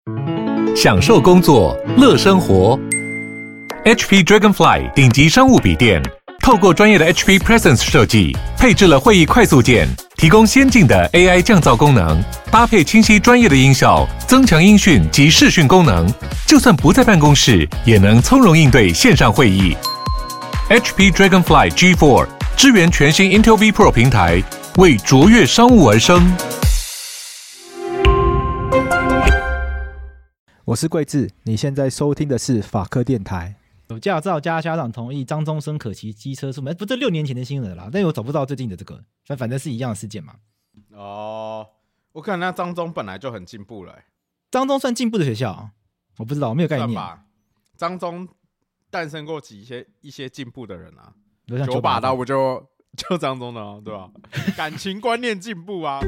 享受工作，乐生活。HP Dragonfly 顶级商务笔电，透过专业的 HP Presence 设计，配置了会议快速键，提供先进的 AI 降噪功能，搭配清晰专业的音效，增强音讯及视讯功能，就算不在办公室，也能从容应对线上会议。HP Dragonfly G4 支援全新 Intel V Pro 平台，为卓越商务而生。 我是桂智，你现在收听的是法科电台。 有驾照加家长同意，张宗生可骑机车出门，不是6年前的新闻啦，但我找不到最近的这个，反正是一样的事件嘛。 哦，我看那张宗本来就很进步了。 张宗算进步的学校，我不知道，我没有概念。 吧，张宗诞生过一些进步的人啊， 九把刀不就张宗的啊，对吧？感情观念进步啊。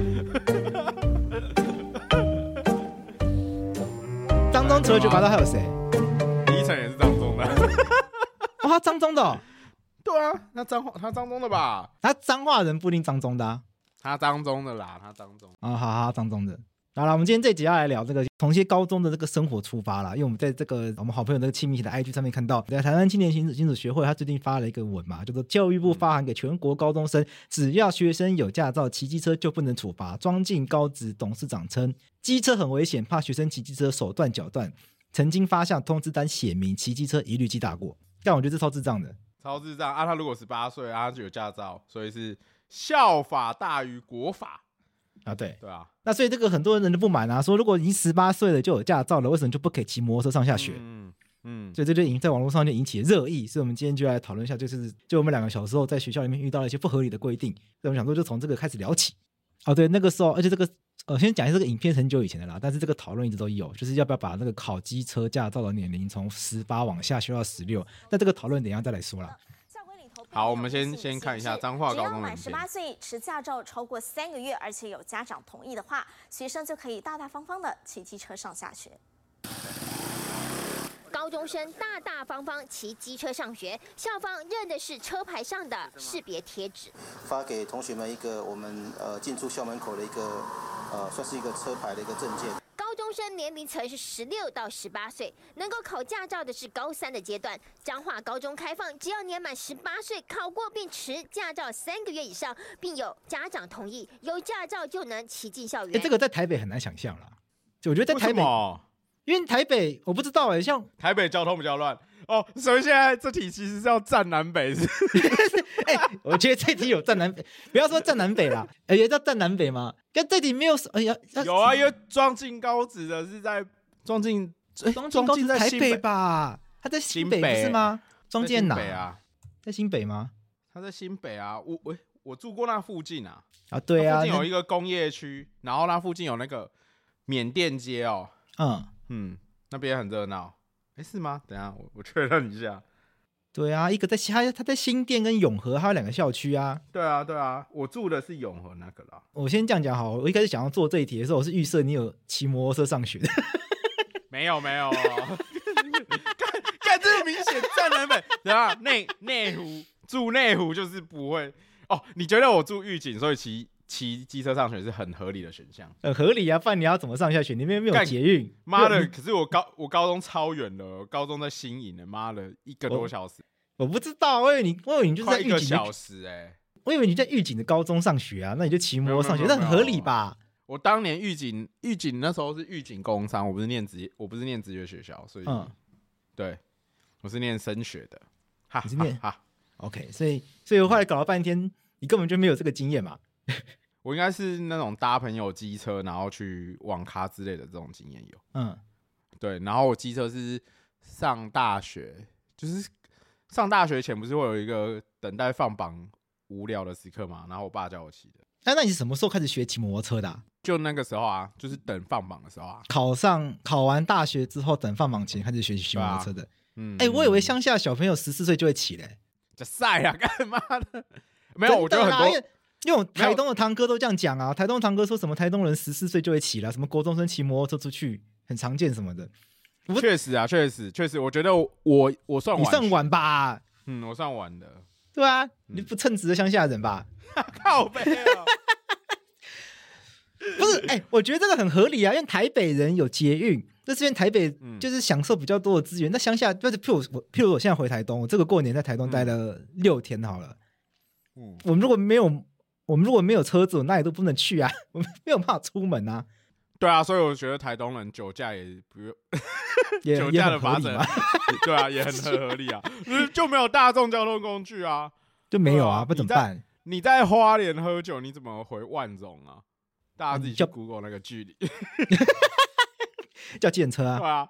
张宗除了九把刀还有谁？ 李依晨也是张宗的。 哦，他张宗的哦。 对啊，他张宗的吧？ 他彰化人不一定张宗的啊。 他张宗的啦，他张宗。 啊，好，张宗的。好了，我们今天这集要来聊这个从一些高中的这个生活出发啦，因为我们在这个我们好朋友那个亲密的 IG 上面看到，在台湾青年行止学会，他最近发了一个文嘛，叫做教育部发函给全国高中生，只要学生有驾照骑机车就不能处罚。庄敬高职董事长称，机车很危险，怕学生骑机车手断脚断，曾经发下通知单写明骑机车一律记大过。但我觉得这超智障的， 超智障啊！他如果18岁啊，他就有驾照，所以是校法大于国法。 啊，对啊， 那所以这个很多人的不满啊，说如果已经18岁了就有驾照了，为什么就不可以骑摩托车上下学？所以这就在网络上就引起了热议，所以我们今天就来讨论一下，就我们2个小时后在学校里面遇到了一些不合理的规定，所以我们想说就从这个开始聊起。哦，对，那个时候，而且这个先讲一下这个影片很久以前的啦，但是这个讨论一直都有，就是要不要把那个考机车驾照的年龄从18往下修到16，那这个讨论等一下再来说啦。 好，我们先看一下彰化高中的影片。只要满18岁，持驾照超过3个月，而且有家长同意的话，学生就可以大大方方的骑机车上下学。 高中生大大方方骑机车上学，校方认的是车牌上的识别贴纸， 发给同学们一个我们进出校门口的一个算是一个车牌的一个证件。 高中生年龄层是16到18岁，能够考驾照的是高3的阶段。彰化高中开放，只要年满18岁，考过并持驾照3个月以上，并有家长同意，有驾照就能骑进校园。 这个在台北很难想象啦，就我觉得在台北，因为台北我不知道像台北交通比较乱哦，所以现在这题其实是要站南北是我觉得这题有站南北，不要说站南北啦，也叫站南北吗？跟这题没有有啊，因为庄敬高职的是在庄敬高职在台北吧？他在新北不是吗？庄敬哪啊？在新北吗？ 他在新北啊，我住过那附近啊。 啊，对啊， 附近有一个工业区，然后那附近有那个缅甸街哦。那边很热闹。是吗？等一下我确认一下。 对啊，一个他在新店跟永和，还有2个校区啊。 对啊，我住的是永和那个啦。 我先这样讲好，我一开始想要做这一题的时候，我是预设你有骑摩托车上学的。 没有看这个明显站南北。等下内湖住内湖就是不会哦。你觉得我住玉井，所以骑机车上学是很合理的选项？ 很合理啊，不然你要怎么上下学？你那边没有捷运。 妈的！可是我高中超远的，我高中在新营的，妈的1个多小时。 我不知道，我以为你就是在玉井快1个小时我以为你在玉井的高中上学啊，那你就骑摩托上学，那很合理吧？ 我当年玉井那时候是玉井工商，我不是念职业学校，所以对，我是念升学的。 你是念OK， 所以我后来搞了半天，你根本就没有这个经验嘛。 我应该是那种搭朋友机车，然后去网咖之类的这种经验有。对，然后我机车是上大学，就是上大学前不是会有一个等待放榜无聊的时刻嘛，然后我爸叫我骑的。 那你是什么时候开始学骑摩托车的啊？ 就那个时候啊，就是等放榜的时候啊。 考完大学之后，等放榜前开始学骑摩托车的。我以为乡下小朋友14岁就会骑嘞。 这晒啊，干嘛的？没有，我觉得很多。 因为我台东的堂哥都这样讲啊，台东堂哥说什么台东人14岁就会骑了，什么国中生骑摩托车出去很常见什么的。 确实啊，确实，我觉得我算晚， 你算晚吧？ 我算晚的。 对啊，你不称职的乡下人吧？ 靠北哦。 不是，我觉得这个很合理啊，因为台北人有捷运，这边台北就是享受比较多的资源。那乡下就是譬如我现在回台东，我这个过年在台东待了6天好了。我们如果没有车子，我哪里都不能去啊，我们没有办法出门啊。 对啊，所以我觉得台东人酒驾也不用酒驾的罚则，对啊，也很合理啊，就没有大众交通工具啊， 就没有啊，不怎么办？ 你在花莲喝酒，你怎么回万荣啊？大家自己去 Google 那个距离， 叫计程车啊？ 对啊，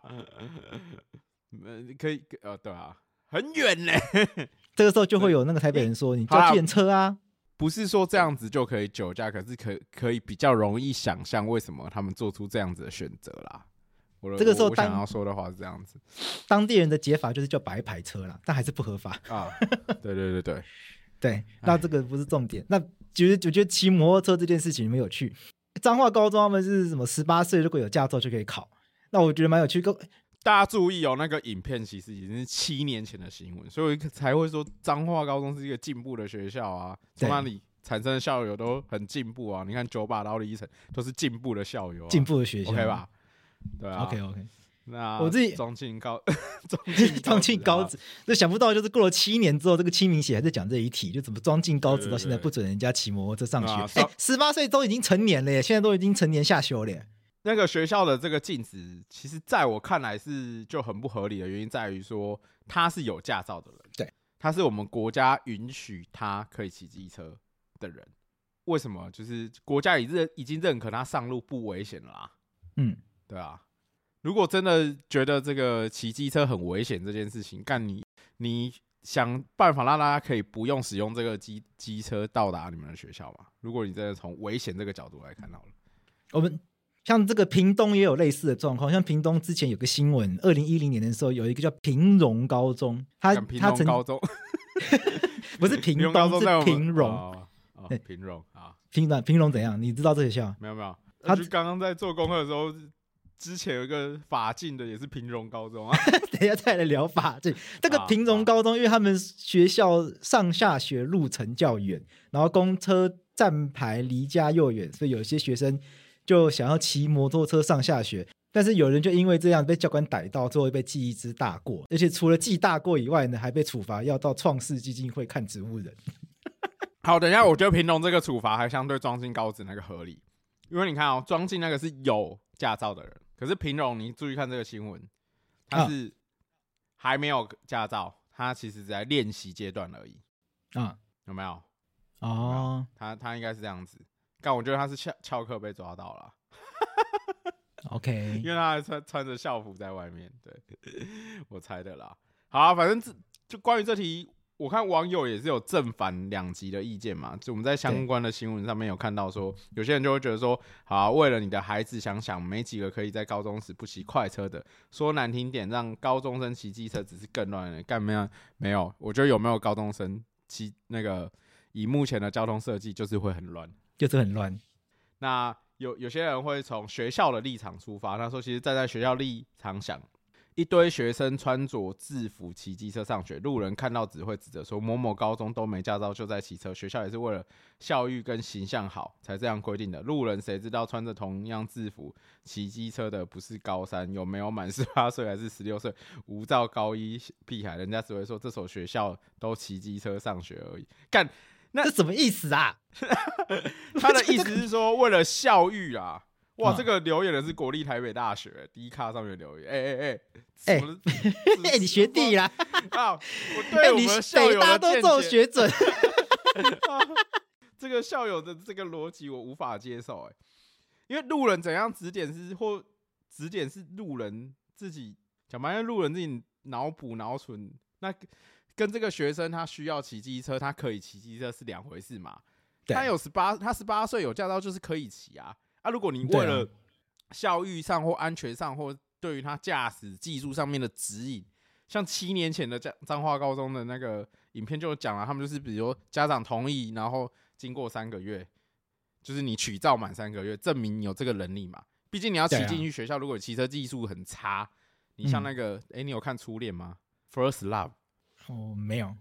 可以对啊，很远呢。 这个时候就会有那个台北人说：“你叫计程车啊。” 不是说这样子就可以酒驾，可是可以比较容易想象为什么他们做出这样子的选择啦。 这个时候我想要说的话是这样子， 当地人的解法就是叫白牌车啦，但还是不合法啊。对。 对，那这个不是重点。那我觉得骑摩托车这件事情蛮有趣。彰化高中他们是什么18岁如果有驾照就可以考，那我觉得蛮有趣。 大家注意哦，那个影片其实已经是7年前的新闻，所以才会说彰化高中是一个进步的学校啊。从那里产生的校友都很进步啊。你看9把刀的医生都是进步的校友、啊， 进步的学校 ，OK 吧？对啊 ，OK。 那我自己中庆高职，就想不到就是过了7年之后，这个清明节还在讲这一题，就怎么庄敬高职到现在不准人家骑摩托车上学。18岁都已经成年了耶，现在都已经成年下修了耶。 那个学校的这个禁止，其实在我看来是就很不合理的原因在于说，他是有驾照的人， 对， 他是我们国家允许他可以骑机车的人。为什么？就是国家已经认可他上路不危险了啦。对啊。如果真的觉得这个骑机车很危险这件事情，干你想办法让大家可以不用使用这个机车到达你们的学校嘛？如果你真的从危险这个角度来看好了， 我们像这个屏东也有类似的状况，像屏东之前有个新闻2010年的时候有一个叫平荣高中， 屏东高中不是屏东是平荣， 平荣啊， 平荣怎样？你知道这学校？ 没有，他刚刚在做功课的时候。之前有一个法禁的，也是平荣高中啊。 等一下再来聊法禁。这个平荣高中，因为他们学校上下学路程较远，然后公车站牌离家又远，所以有些学生就想要骑摩托车上下学。但是有人就因为这样被教官逮到，最后被记一支大过，而且除了记大过以外呢，还被处罚要到创世基金会看植物人。 好，等一下，我觉得平荣这个处罚还相对庄敬高职那个合理，因为你看哦，庄敬那个是有驾照的人。可是平荣，你注意看这个新闻，他是还没有驾照，他其实只在练习阶段而已。有没有？ 哦， 他应该是这样子。但我觉得他是翘课被抓到了。 OK， 因为他还穿着校服在外面，对，我猜的啦。好，反正就关于这题。我看网友也是有正反两极的意见嘛，就我们在相关的新闻上面有看到说，有些人就会觉得说，好，为了你的孩子想想，没几个可以在高中时不骑快车的。说难听点，让高中生骑机车只是更乱的，干没有？我觉得有没有高中生骑那个，以目前的交通设计，就是会很乱， 就是很乱。 那有些人会从学校的立场出发，他说，其实站在学校立场想。一堆学生穿着制服骑机车上学，路人看到只会指责说某某高中都没驾照就在骑车，学校也是为了校誉跟形象好才这样规定的。路人谁知道穿着同样制服骑机车的不是高三，有没有满18岁还是16岁，无照高一屁孩，人家只会说这所学校都骑机车上学而已。干，那这什么意思啊？ 他的意思是说为了校誉啊。哇，这个留言的是国立台北大学D 卡上面留言， 你学弟啦！ 啊，我对我们校友的见解， 大家都这种学准。 这个校友的这个逻辑我无法接受，因为路人怎样指点是路人自己讲白了，路人自己脑补脑蠢，那跟这个学生他需要骑机车，他可以骑机车是两回事嘛？他18岁有驾照就是可以骑啊。如果你为了校誉上或安全上或对于他驾驶技术上面的指引，像7年前的彰化高中的那个影片就讲了，他们就是比如说家长同意，然后经过3个月，就是你取照满3个月，证明你有这个能力嘛。毕竟你要骑进去学校，如果骑车技术很差，你像那个你有看初恋吗？ First Love 哦，没有。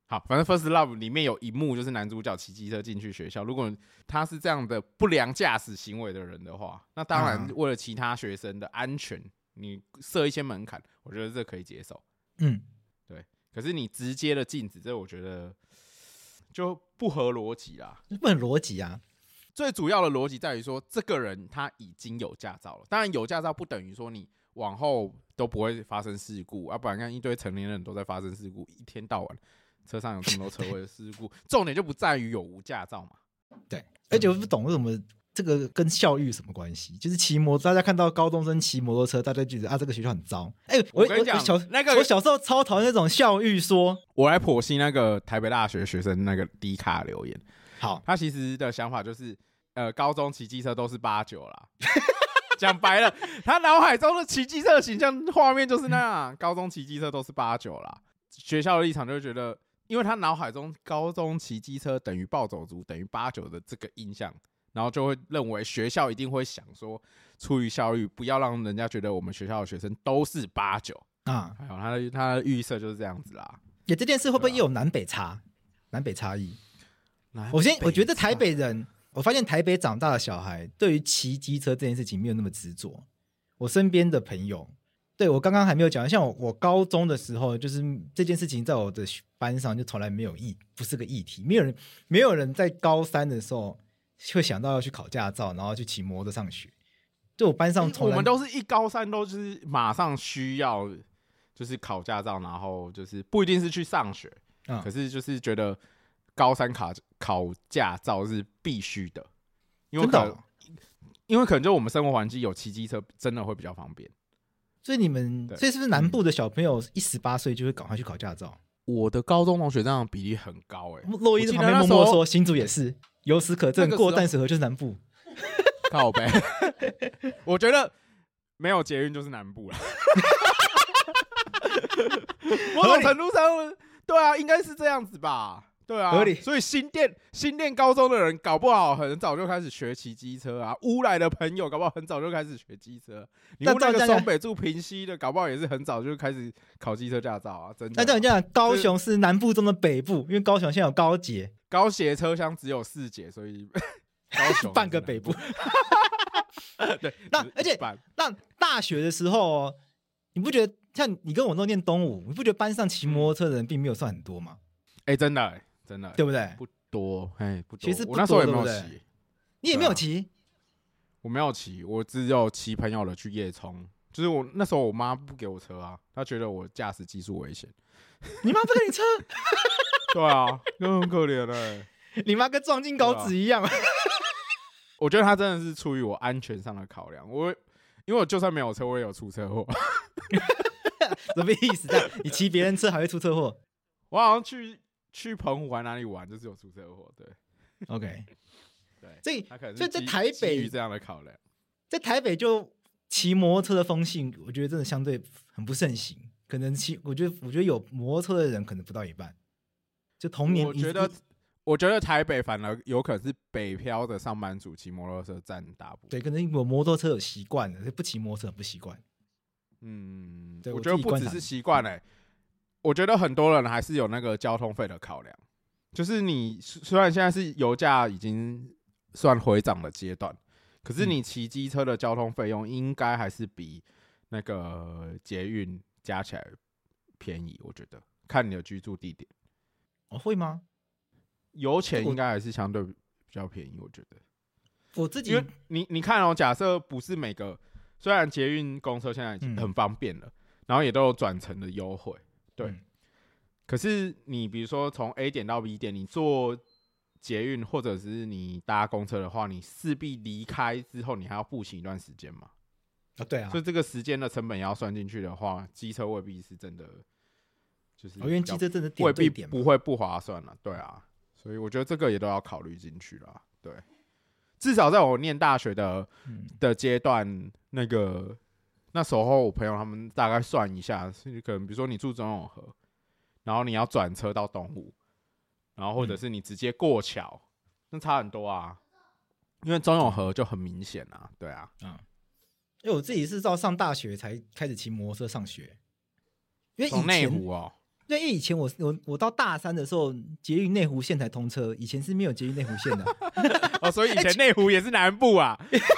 好，反正 First Love 里面有一幕就是男主角骑机车进去学校，如果他是这样的不良驾驶行为的人的话，那当然为了其他学生的安全，你设一些门槛，我觉得这可以接受。对。可是你直接的禁止，这我觉得就不合逻辑啦， 不很逻辑啊。 最主要的逻辑在于说，这个人他已经有驾照了，当然有驾照不等于说你往后都不会发生事故，不然看一堆成年人都在发生事故，一天到晚车上有这么多车祸的事故，重点就不在于有无驾照嘛。 对，而且我不懂为什么这个跟校育什么关系？就是骑摩，大家看到高中生骑摩托车，大家就觉得这个学校很糟。我跟你讲，我小时候超讨厌那种校育说。 我来剖析那个台北大学学生那个低卡留言。 好， 他其实的想法就是，高中骑机车都是8-9啦。讲白了，他脑海中的骑机车的形象画面就是那样，高中骑机车都是8-9啦。学校的立场就会觉得，因为他脑海中高中骑机车等于暴走族等于8-9的这个印象，然后就会认为学校一定会想说，出于校育，不要让人家觉得我们学校的学生都是8-9啊。他的预设就是这样子啦。 这件事会不会也有南北差异？我觉得台北人。我发现台北长大的小孩对于骑机车这件事情没有那么执着。我身边的朋友，对，我刚刚还没有讲，像我高中的时候，就是这件事情在我的班上就从来不是个议题，没有人在高3的时候会想到要去考驾照，然后去骑摩托上学。就我班上我们都是一高3都是马上需要就是考驾照，然后就是不一定是去上学，可是就是觉得高3考驾照是必须的，因为可能就我们生活环境有骑机车，真的会比较方便。 所以所以是不是南部的小朋友18岁就会赶快去考驾照？ 我的高中同学这样的比例很高洛伊在旁边默默说，新竹也是，由此可证，过淡水河就是南部。 靠北，我觉得没有捷运就是南部了。某种程度上，对啊，应该是这样子吧。对啊， 合理。 所以新店高中的人搞不好很早就开始学骑机车啊，乌来的朋友搞不好很早就开始学机车。你问那个双北住平溪的，搞不好也是很早就开始考机车驾照啊，真的。 那这样讲，高雄是南部中的北部，因为高雄现在有高捷， 高捷车厢只有4节，所以高雄半个北部。 对， 而且那大学的时候，你不觉得像你跟我都念东吴，你不觉得班上骑摩托车的人并没有算很多吗？ 真的。真的对不对？ 不多，不多。 其实我那时候也没有骑， 你也没有骑， 我没有骑，我只有骑朋友的去夜冲。就是我那时候我妈不给我车啊，她觉得我驾驶技术危险。 你妈不给你车？ 对啊，就很可怜你妈跟撞进高子一样。 我觉得她真的是出于我安全上的考量，因为我就算没有车，我也有出车祸。 什么意思？你骑别人车还会出车祸？ 我好像去澎湖还哪里玩，就是有出车祸。对 ，OK， 对， 所以在台北这样的考量， 在台北就骑摩托车的风气，我觉得真的相对很不盛行。可能我觉得有摩托车的人可能不到一半。就同年， 我觉得台北反而有可能是北漂的上班族骑摩托车占大部分。 对，可能有摩托车有习惯的，不骑摩托车很不习惯。 对，我觉得不只是习惯我觉得很多人还是有那个交通费的考量，就是你虽然现在是油价已经算回涨的阶段，可是你骑机车的交通费用应该还是比那个捷运加起来便宜。我觉得看你的居住地点， 会吗？ 油钱应该还是相对比较便宜，我觉得。 我自己， 因为你看假设不是每个，虽然捷运公车现在已经很方便了，然后也都有转乘的优惠。对，可是你比如说从 A 点到 B 点，你坐捷运或者是你搭公车的话，你势必离开之后，你还要步行一段时间嘛。 对啊， 所以这个时间的成本要算进去的话，机车未必是真的，就是因为机车真的未必不会不划算了。对啊，所以我觉得这个也都要考虑进去啦。对，至少在我念大学的阶段，那时候我朋友他们大概算一下，可能比如说你住中永和，然后你要转车到东吴，然后或者是你直接过桥，那差很多啊。因为中永和就很明显啊，对啊， 因为我自己是到上大学才开始骑摩托车上学，因为从内湖因为以前我到大三的时候，捷运内湖线才通车，以前是没有捷运内湖线的。 哦，所以以前内湖也是南部啊。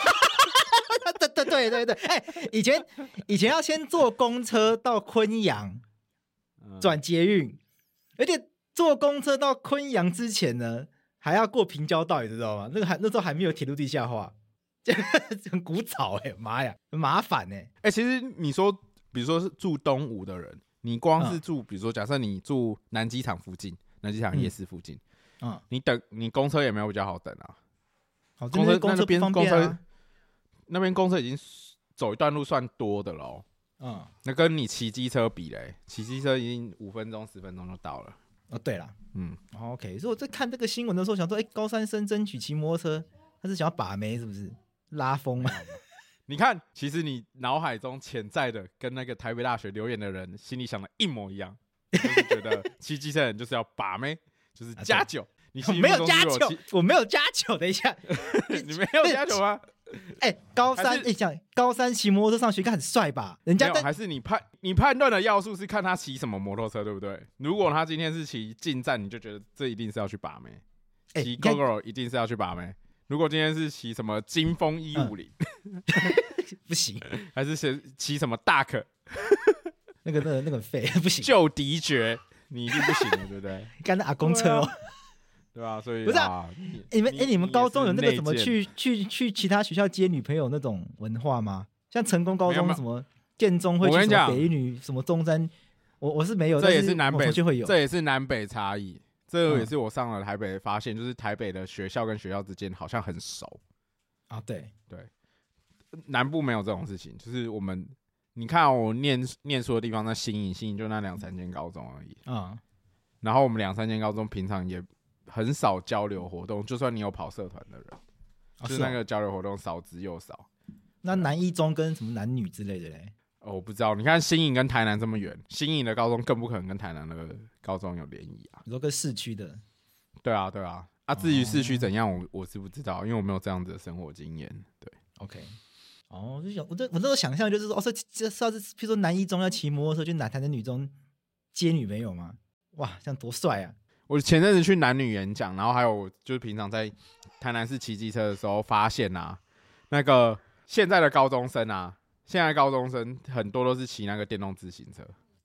对，以前要先坐公车到昆阳，转捷运，而且坐公车到昆阳之前呢，还要过平交道，你知道吗？那时候还没有铁路地下化，很古早妈呀，很麻烦其实你说，比如说是住东吴的人，你光是住，比如说假设你住南机场附近，南机场夜市附近，你公车也没有比较好等啊。 公车不方便啊。 那边公车已经走一段路算多的喽。那跟你骑机车比嘞，骑机车已经5分钟10分钟就到了。 对啦，OK。所以我在看这个新闻的时候，想说，高三生争取骑摩托车，他是想要把妹是不是？拉风啊？ 你看，其实你脑海中潜在的跟那个台北大学留言的人心里想的一模一样，就是觉得骑机车的人就是要把妹，就是加酒。你没有加酒，我没有加酒。等一下， 你没有加酒吗？ 高三骑摩托车上学应该很帅吧？人家还是你判断的要素是看他骑什么摩托车，对不对？如果他今天是骑进站，你就觉得这一定是要去把妹；骑 GoGo 一定是要去把妹。如果今天是骑什么金风150， 不行； 还是骑什么大可， 那个废不行。 就敌绝，你一定不行的，对不对？ 干那阿公车对啊，所以不是你们高中有那个什么去其他学校接女朋友那种文化吗？像成功高中什么建中会去什么北一女什么中山，我是没有， 这也是南北会有， 这也是南北差异。这也是我上了台北发现，就是台北的学校跟学校之间好像很熟啊。对， 南部没有这种事情，就是你看我念书的地方，在新营就那2-3间高中而已然后我们2-3间高中平常也很少交流活动，就算你有跑社团的人，就是那个交流活动少之又少。 那南一中跟什么男女之类的嘞？ 我不知道。你看新营跟台南这么远，新营的高中更不可能跟台南的高中有联谊啊。 你说跟市区的？对啊。至于市区怎样，我是不知道，因为我没有这样子的生活经验。对 ，OK。我那时候想象就是说，这是譬如说南一中要骑摩托车去台南女中接女朋友吗？哇，这样多帅啊！ 我前阵子去男女演讲，然后还有就是平常在台南市骑机车的时候，发现那个现在的高中生很多都是骑那个电动自行车。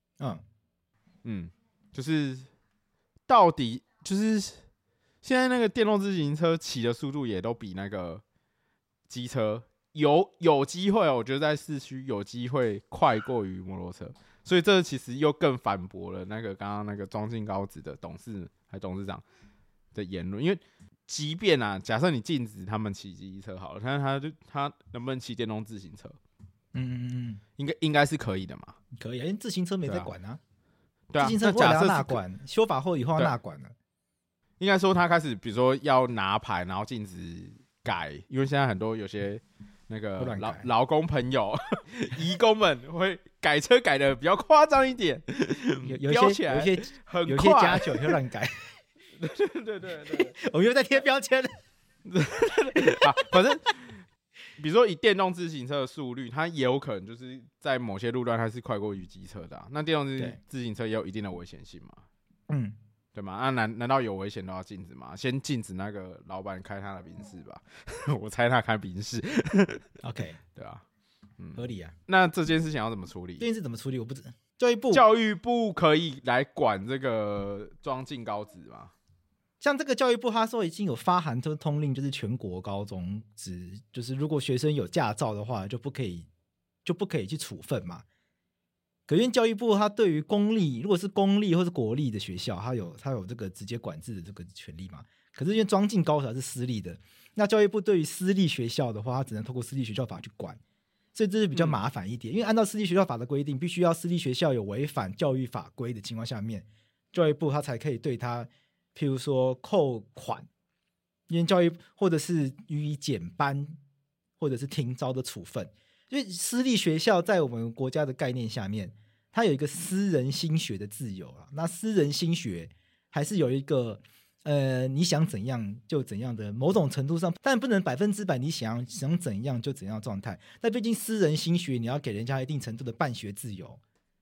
就是到底就是现在那个电动自行车骑的速度也都比那个机车有机会，我觉得在市区有机会快过于摩托车。所以这其实又更反驳了那个刚刚那个庄敬高职的董事长的言论，因为即便假设你禁止他们骑机车好了，但是他能不能骑电动自行车？应该是可以的嘛。 可以，因为自行车没在管啊。 对啊， 自行车未来要纳管，修法后以后要纳管了。 应该说他开始，比如说要拿牌，然后禁止改，因为现在很多有些。那个劳工朋友、移工们会改车改的比较夸张一点， 有些加酒会乱改。 对， 我又在贴标签了。 反正比如说以电动自行车的速率，它也有可能就是在某些路段它是快过于机车的那电动自行车也有一定的危险性嘛。对吗？难道有危险都要禁止吗？先禁止那个老板开他的宾士吧，我猜他开宾士。 OK， 对啊， 合理啊。 那这件事情要怎么处理？ 这件事怎么处理？我不知道。 教育部可以来管这个庄敬高职吗？ 像这个教育部，他说已经有发函通令，就是全国高中职，就是如果学生有驾照的话，就不可以去处分嘛。可是教育部他对于如果是公立或是国立的学校，他有这个直接管制的这个权利嘛？可是因为庄敬高职是私立的，那教育部对于私立学校的话，他只能透过私立学校法去管，所以这是比较麻烦一点。因为按照私立学校法的规定，必须要私立学校有违反教育法规的情况下面，教育部他才可以对他，譬如说扣款，因为教育或者是予以减班，或者是停招的处分。因为私立学校在我们国家的概念下面，它有一个私人兴学的自由啦。那私人兴学还是有一个你想怎样就怎样的某种程度上，但不能100%你想怎样就怎样的状态。但毕竟私人兴学，你要给人家一定程度的办学自由，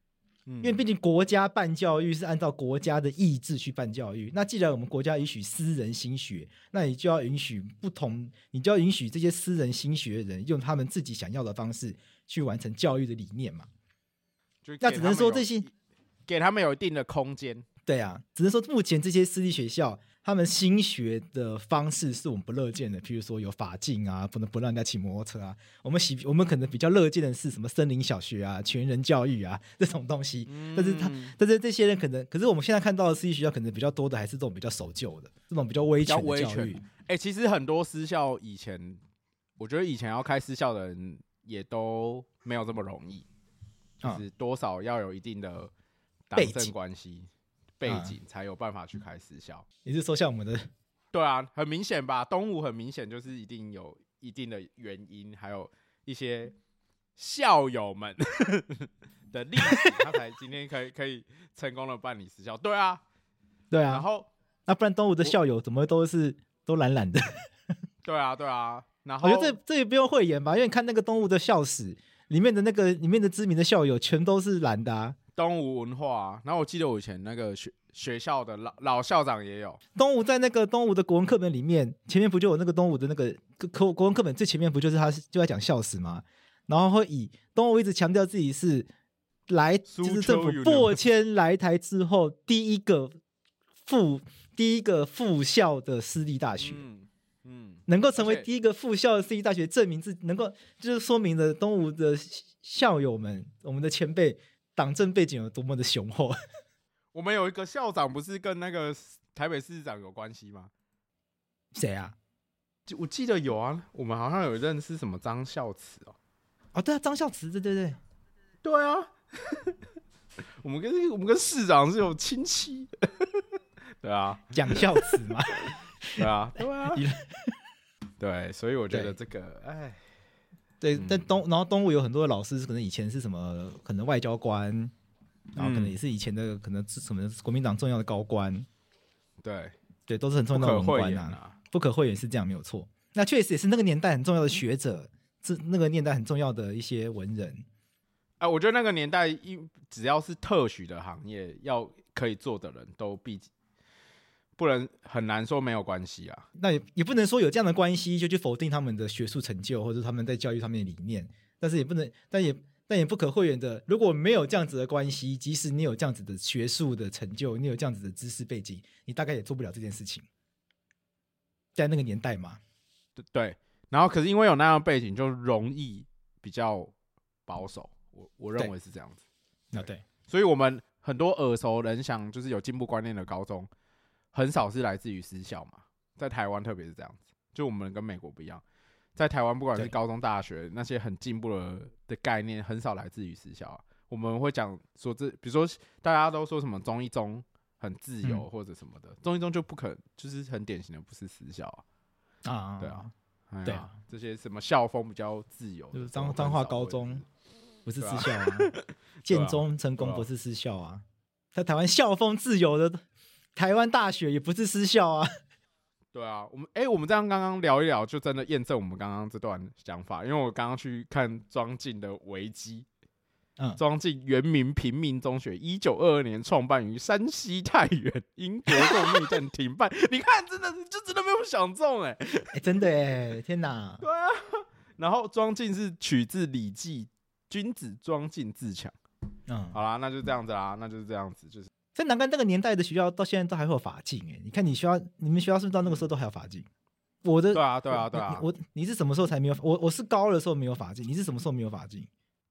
因为毕竟国家办教育是按照国家的意志去办教育，那既然我们国家允许私人兴学，那你就要允许这些私人兴学的人用他们自己想要的方式去完成教育的理念嘛。那只能说这些给他们有一定的空间。 对啊，只能说目前这些私立学校他们兴学的方式是我们不乐见的，譬如说有法禁啊，不让人家骑摩托车啊。我们可能比较乐见的是什么森林小学啊、全人教育啊这种东西。但是这些人可是我们现在看到的私立学校可能比较多的还是这种比较守旧的，这种比较威权的教育。 其实很多私校我觉得以前要开私校的人也都没有这么容易，就是多少要有一定的党政关系。背景才有办法去开私校。 你是说像我们的？ 对啊，很明显吧？东吴很明显就是一定有一定的原因，还有一些校友们的历史，他才今天可以成功的办理私校。对啊， 对啊。 然后那不然东吴的校友怎么都懒懒的？ 对啊，对啊。然后我觉得这也不用讳言吧，因为你看那个东吴的校史里面的知名的校友全都是蓝的啊。 东吴文化啊，然后我记得我以前那个学校的老校长也有东吴，在那个东吴的国文课本里面，前面不就有那个东吴的那个国文课本最前面不就是他就在讲校史吗？然后会以东吴一直强调自己是就是政府拨迁来台之后第一个复校的私立大学。能够成为第一个复校的私立大学，证明自己能够就是说明了东吴的校友们，我们的前辈。党政背景有多么的雄厚。 我们有一个校长不是跟那个台北市长有关系吗？ 谁啊？ 我记得有啊，我们好像有认识什么张孝慈哦，对啊，张孝慈，对啊。我们跟市长是有亲戚。对啊， 蒋孝慈嘛。 对啊。对，所以我觉得这个对，但然后东吴有很多的老师，可能以前是什么，可能外交官，然后可能也是以前的，可能是什么国民党重要的高官，对，都是很重要的文官啊，不可讳言是这样没有错。那确实也是那个年代很重要的学者，那个年代很重要的一些文人。 我觉得那个年代只要是特许的行业，可以做的人都不能很难说没有关系啊。 那也不能说有这样的关系就去否定他们的学术成就或者他们在教育上面的理念，但是也不能，但也不可讳言的，如果没有这样子的关系，即使你有这样子的学术的成就，你有这样子的知识背景，你大概也做不了这件事情。在那个年代嘛， 对。然后可是因为有那样的背景，就容易比较保守。我认为是这样子。 对。 所以我们很多耳熟能详，就是有进步观念的高中。很少是来自于私校嘛，在台湾特别是这样子，就我们跟美国不一样，在台湾不管是高中、大学那些很进步的概念，很少来自于私校啊。我们会讲说比如说大家都说什么中一中很自由或者什么的，中一中就就是很典型的不是私校啊。对啊，对啊，这些什么校风比较自由， 就是彰化高中不是私校啊，建中成功不是私校啊，在台湾校风自由的。台湾大学也不是私校啊。 对啊，我们这样刚刚聊一聊，就真的验证我们刚刚这段想法。因为我刚刚去看庄敬的维基，庄敬原名平民中学，1922年创办于山西太原，因国共内战停办。你看，真的没有想中真的哎，天哪！ 对啊，然后庄敬是取自《礼记》，君子庄敬自强。好啦，那就这样子啦，那就是这样子，就是。 在南竿那个年代的学校，到现在都还会有法禁你看你们学校是不是到那个时候都还有法禁？对啊。 你是什么时候才没有？我是高二的时候没有法禁，你是什么时候没有法禁？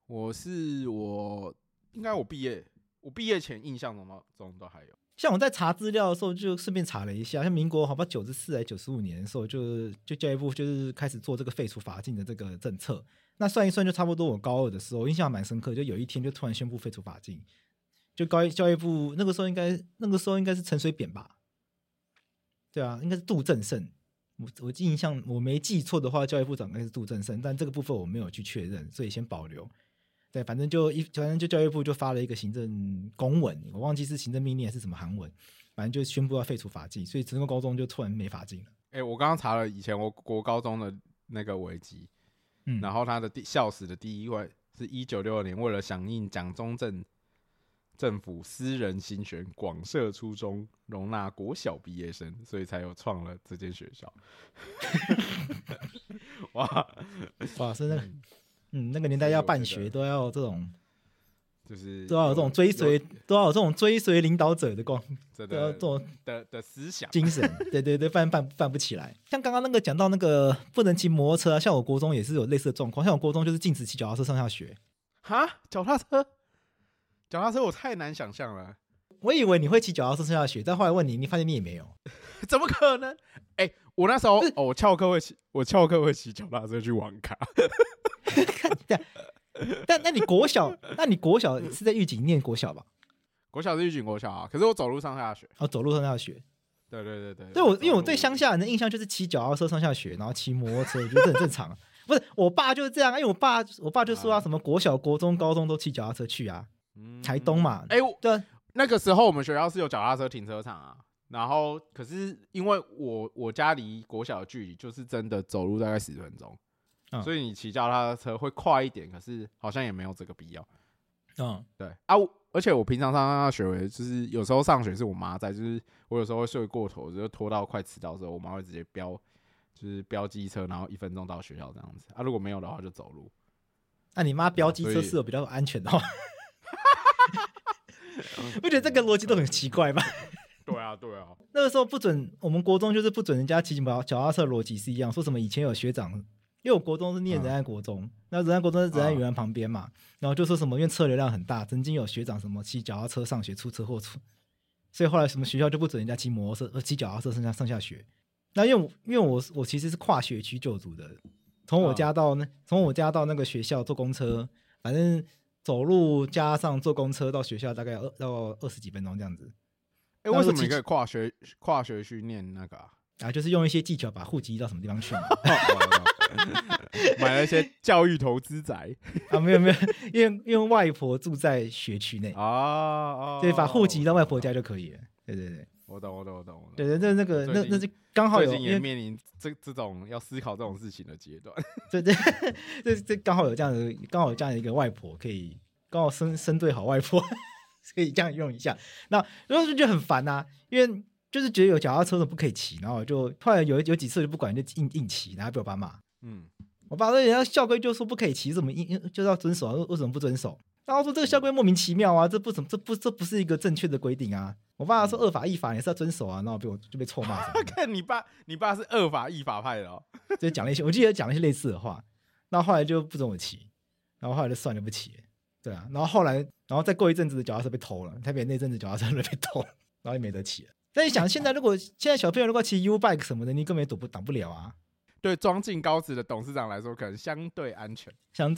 应该我毕业前印象中都还有。 像我在查资料的时候，就顺便查了一下，像民国好像94还95年的时候，就教育部就是开始做这个废除法禁的这个政策。那算一算，就差不多我高二的时候，印象蛮深刻，就有一天就突然宣布废除法禁。就教育部那个时候应该是陈水扁吧？对啊，应该是杜正胜。我印象我没记错的话，教育部长应该是杜正胜，但这个部分我没有去确认，所以先保留。对，反正就教育部就发了一个行政公文，我忘记是行政命令还是什么函文，反正就宣布要废除法禁，所以整个高中就突然没法禁了。 我刚刚查了以前我国高中的那个维基，然后他的校史的第一位是1962年，为了响应蒋中正政府私人新选广设初中，容纳国小毕业生，所以才有创了这间学校。哇， 是那个，那个年代要办学都要有这种， 就是都要有这种追随，都要有这种追随领导者的都要这种的思想精神。对，办不起来。像刚刚那个讲到那个不能骑摩托车啊，像我国中也是有类似的状况，像我国中就是禁止骑脚踏车上下学。 哈，脚踏车我太难想象了。 我以为你会骑脚踏车上下学，但后来问你发现你也没有。 怎么可能？我那时候我翘课会骑脚踏车去网咖。 但那你国小是在玉井念国小吧？ 国小是玉井国小啊，可是我走路上下学。 走路上下学。对，因为我对乡下人的印象就是骑脚踏车上下学，然后骑摩托车，我觉得这很正常。不是，我爸就是这样，因为我爸就说什么国小、国中、高中都骑脚踏车去啊，台东嘛。对， 那个时候我们学校是有脚踏车停车场啊，然后可是因为我家离国小的距离就是真的走路大概10分钟，所以你骑脚踏车会快一点，可是好像也没有这个必要。对啊，而且我平常上下学就是有时候上学是我妈在，就是我有时候会睡过头，就拖到快迟到的时候，我妈会直接标机车，然后1分钟到学校这样子啊。如果没有的话，就走路。 那你妈标机车是有比较安全的话，不觉得这个逻辑都很奇怪吗？ 对啊。 那个时候不准，我们国中就是不准人家骑脚踏车，逻辑是一样，说什么以前有学长，因为我国中是念仁爱国中，那仁爱国中是仁爱园旁边嘛，然后就说什么因为车流量很大，曾经有学长什么骑脚踏车上学出车祸所以后来什么学校就不准人家骑摩托车骑脚踏车上下学。那因为我其实是跨学区就读的，从我家到那个学校坐公车，反正走路加上坐公车到学校大概要20几分钟这样子。 为什么你可以跨学区念那个啊？ 就是用一些技巧把户籍移到什么地方去嘛。 买了一些教育投资宅没有，因为外婆住在学区内所以把户籍移到外婆家就可以了。对， 我懂。 对，那是刚好有最近也面临这种要思考这种事情的阶段。 这刚好有这样的一个外婆，可以刚好生对好外婆，可以这样用一下。然后就觉得很烦啊，因为就是觉得有脚踏车不可以骑，然后就后来有几次就不管就硬骑，然后被我爸骂。我爸说人家校规就说不可以骑，怎么就要遵守啊？为什么不遵守？然后说这个校规莫名其妙啊，这不是一个正确的规定啊。我爸说恶法亦法也是要遵守啊，然后就被臭骂。 看你爸是恶法亦法派的哦， 就讲了一些，我记得讲了一些类似的话。然后后来就不准我骑，然后后来就算了不骑了。对啊，然后再过一阵子的脚踏车被偷了，台北那阵子脚踏车被偷了，然后也没得骑了。但你想，现在小朋友如果骑 U bike 什么的，你根本也挡不了啊。 对庄敬高职的董事长来说，可能相对安全。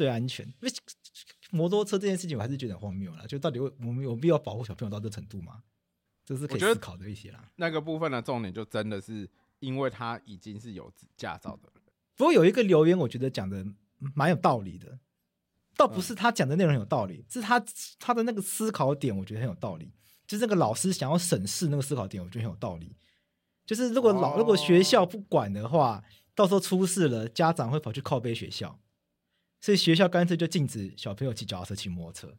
摩托车这件事情我还是觉得很荒谬啦，就到底我们有必要保护小朋友到这程度吗？这是可以思考的一些啦。 那个部分的重点就真的是因为他已经是有驾照的人。 不过有一个留言我觉得讲的蛮有道理的，倒不是他讲的内容有道理，是他的那个思考点我觉得很有道理，就是那个老师想要审视那个思考点我觉得很有道理。就是如果学校不管的话，到时候出事了，家长会跑去靠背学校，所以学校干脆就禁止小朋友骑脚踏车、骑摩托车。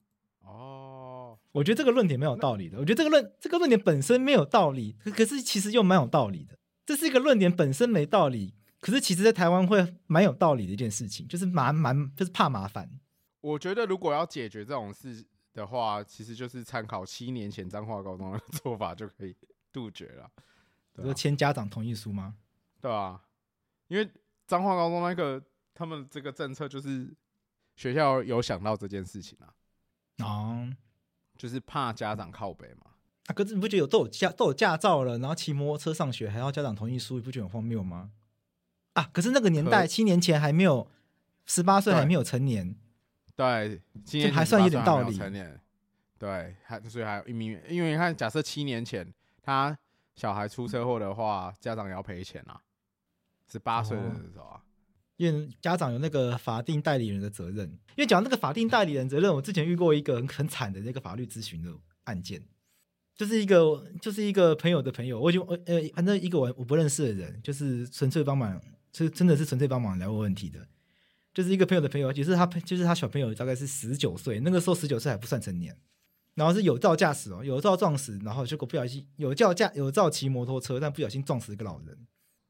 我觉得这个论点没有道理的。我觉得这个论点本身没有道理，可是其实又蛮有道理的。这是一个论点本身没道理，可是其实在台湾会蛮有道理的一件事情，就是就是怕麻烦。 我觉得如果要解决这种事的话，其实就是参考7年前彰化高中的做法就可以杜绝了。 你说签家长同意书吗？ 对啊，因为彰化高中那个他们这个政策就是学校有想到这件事情啊，就是怕家长靠北嘛。 可是你不觉得都有驾照了，然后骑摩托车上学还要家长同意书，你不觉得很荒谬吗？可是那个年代7年前还没有18岁，还没有成年。 对，7年前还算有点道理。 成年，对，所以还有因为你看，假设7年前他小孩出车祸的话，家长也要赔钱啊。18岁的时候啊， 因为家长有那个法定代理人的责任。因为讲那个法定代理人责任，我之前遇过一个很惨的那个法律咨询的案件，就是一个朋友的朋友，反正一个我不认识的人，就是纯粹帮忙，真的是纯粹帮忙聊过问题的。就是一个朋友的朋友，就是他小朋友大概是19岁，那个时候19岁还不算成年， 然后是有照驾驶哦，有照撞死，然后结果不小心有照骑摩托车，但不小心撞死一个老人。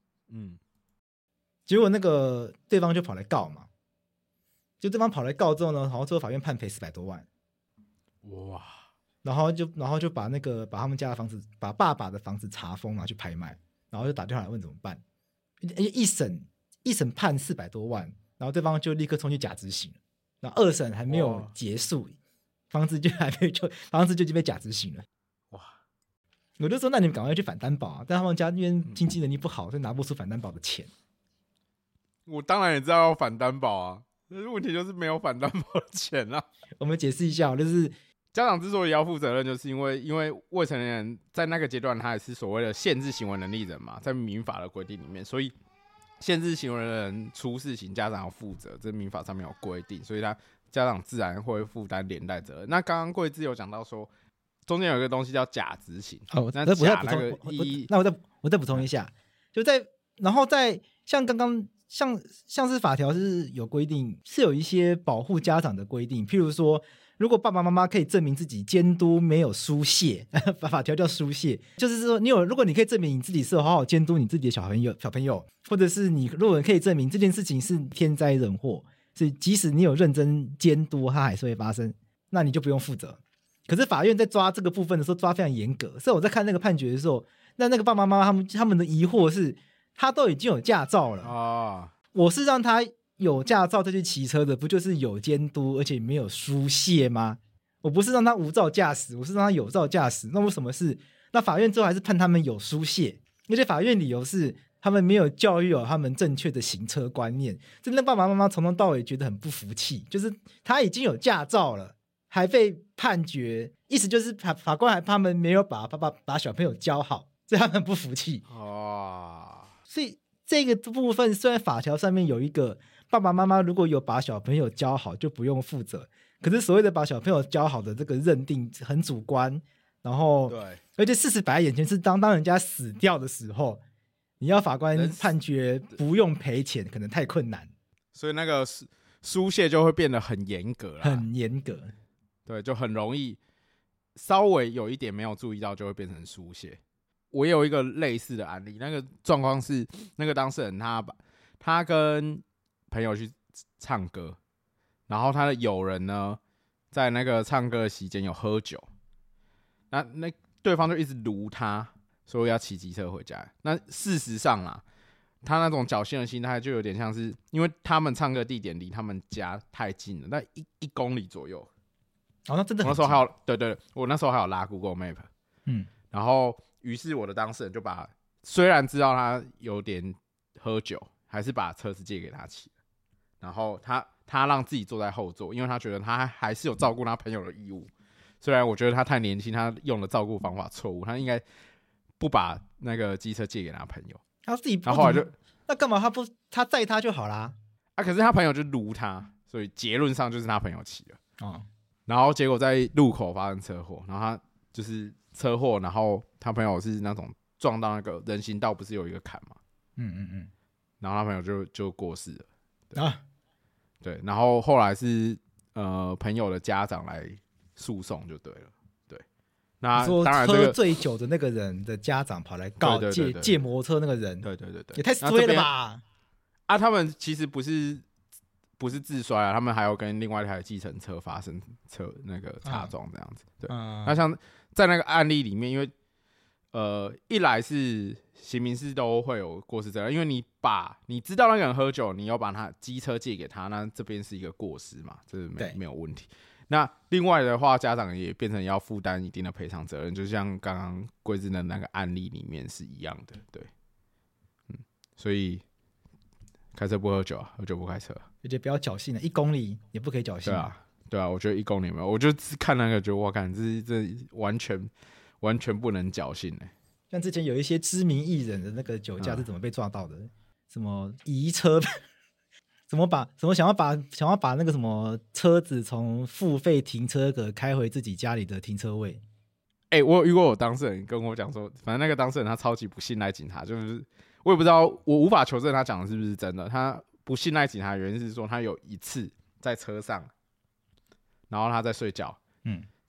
结果那个对方就跑来告嘛，就对方跑来告之后呢，然后最后法院判赔400多万。 哇！ 然后就把他们家的房子，把爸爸的房子查封拿去拍卖，然后就打电话来问怎么办。一审判400多万，然后对方就立刻冲去假执行了。然后2审还没有结束，房子就已经被假执行了。哇！我就说那你们赶快去反担保啊！但他们家因为经济能力不好，所以拿不出反担保的钱。 我当然也知道要反担保啊，但是问题就是没有反担保的钱啊。 我们解释一下，就是家长之所以要负责任，就是因为未成年人在那个阶段，他也是所谓的限制行为能力人嘛，在民法的规定里面，所以限制行为的人出事情，家长要负责，这民法上面有规定，所以他家长自然会负担连带责任。那刚刚贵枝有讲到说，中间有一个东西叫假执行，那假那个意义， 那我再补充一下，然后在像刚刚像是法条是有规定，是有一些保护家长的规定，譬如说，如果爸爸妈妈可以证明自己监督没有疏泄，法条叫疏泄，就是说如果你可以证明你自己是有好好监督你自己的小朋友，或者是你如果可以证明这件事情是天灾人祸，所以即使你有认真监督，它还是会发生，那你就不用负责。可是法院在抓这个部分的时候抓非常严格，所以我在看那个判决的时候，那个爸爸妈妈他们的疑惑是，他都已经有驾照了啊，我是让他有驾照再去骑车的，不就是有监督而且没有疏泄吗？我不是让他无照驾驶，我是让他有照驾驶。那为什么是？那法院最后还是判他们有疏泄，而且法院理由是他们没有教育他们正确的行车观念。真的爸爸妈妈从头到尾觉得很不服气，就是他已经有驾照了，还被判决，意思就是法官还怕他们没有把小朋友教好，所以他们不服气。所以这个部分虽然法条上面有一个爸爸妈妈如果有把小朋友教好就不用负责，可是所谓的把小朋友教好的这个认定很主观，然后对，而且事实摆在眼前是当人家死掉的时候，你要法官判决不用赔钱可能太困难， 所以那个疏泄就会变得很严格啦， 很严格， 对，就很容易稍微有一点没有注意到就会变成疏泄。我有一个类似的案例，那个状况是那个当事人他跟朋友去唱歌，然后他的友人呢在那个唱歌的期间有喝酒，那对方就一直撸他，说要骑机车回家。那事实上啦，他那种侥幸的心态就有点像是，因为他们唱歌地点离他们家太近了，那1公里左右。 那真的很近。 我那时候还有对，我那时候还有拉 Google Map， 然后于是我的当事人就虽然知道他有点喝酒，还是把车子借给他骑，然后他让自己坐在后座，因为他觉得他还是有照顾他朋友的义务。虽然我觉得他太年轻，他用的照顾方法错误，他应该不把那个机车借给他朋友。 他自己不， 然后后来就那干嘛他载他就好啦？ 可是他朋友就撸他，所以结论上就是他朋友骑了。然后结果在路口发生车祸，然后他就是车祸，然后他朋友是那种撞到那个人行道，不是有一个坎嘛？然后他朋友就过世了。对，然后后来是朋友的家长来诉讼就对了。对，那当然喝醉酒的那个人的家长跑来告借摩托车那个人， 对， 也太衰了吧！ 他们其实不是自摔啊，他们还有跟另外一台计程车发生那个擦撞这样子。对，那像在那个案例里面，因为一来是刑民事都会有过失责任，因为你知道那个人喝酒，你要把他机车借给他，那这边是一个过失嘛，这是没有问题。那另外的话，家长也变成要负担一定的赔偿责任，就像刚刚贵枝的那个案例里面是一样的。对，所以开车不喝酒，喝酒不开车， 而且不要侥幸了，1公里也不可以侥幸。 对啊，我觉得1公里没有，我就看那个觉得我看这完全不能侥幸欸。 像之前有一些知名艺人的那个酒驾是怎么被抓到的？什么移车，想要把那个什么车子从付费停车格开回自己家里的停车位。 我有遇过我当事人跟我讲说，反正那个当事人他超级不信赖警察，就是我也不知道，我无法求证他讲的是不是真的。他不信赖警察的原因是说，他有一次在车上，然后他在睡觉，